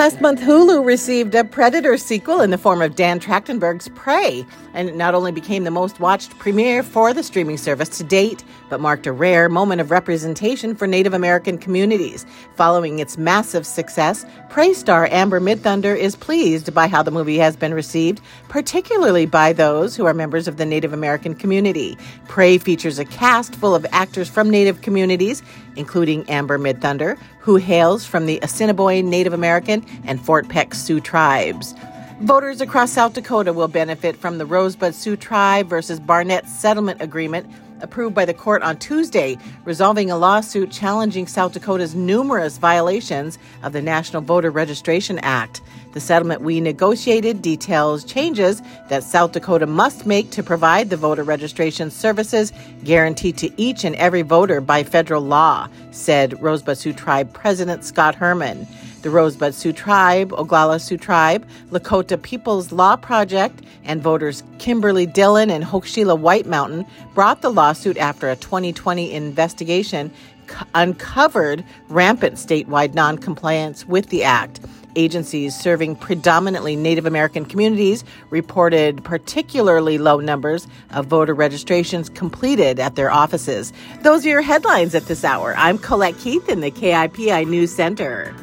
Last month, Hulu received a Predator sequel in the form of Dan Trachtenberg's Prey, and it not only became the most watched premiere for the streaming service to date, but marked a rare moment of representation for Native American communities. Following its massive success, Prey star Amber Midthunder is pleased by how the movie has been received, particularly by those who are members of the Native American community. Prey features a cast full of actors from Native communities, including Amber Midthunder, who hails from the Assiniboine Native American and Fort Peck Sioux tribes. Voters across South Dakota will benefit from the Rosebud Sioux Tribe versus Barnett settlement agreement approved by the court on Tuesday, resolving a lawsuit challenging South Dakota's numerous violations of the National Voter Registration Act. The settlement we negotiated details changes that South Dakota must make to provide the voter registration services guaranteed to each and every voter by federal law, said Rosebud Sioux Tribe President Scott Herman. The Rosebud Sioux Tribe, Oglala Sioux Tribe, Lakota People's Law Project, and voters Kimberly Dillon and Hochschild White Mountain brought the lawsuit after a 2020 investigation uncovered rampant statewide noncompliance with the act. Agencies serving predominantly Native American communities reported particularly low numbers of voter registrations completed at their offices. Those are your headlines at this hour. I'm Colette Keith in the KIPI News Center.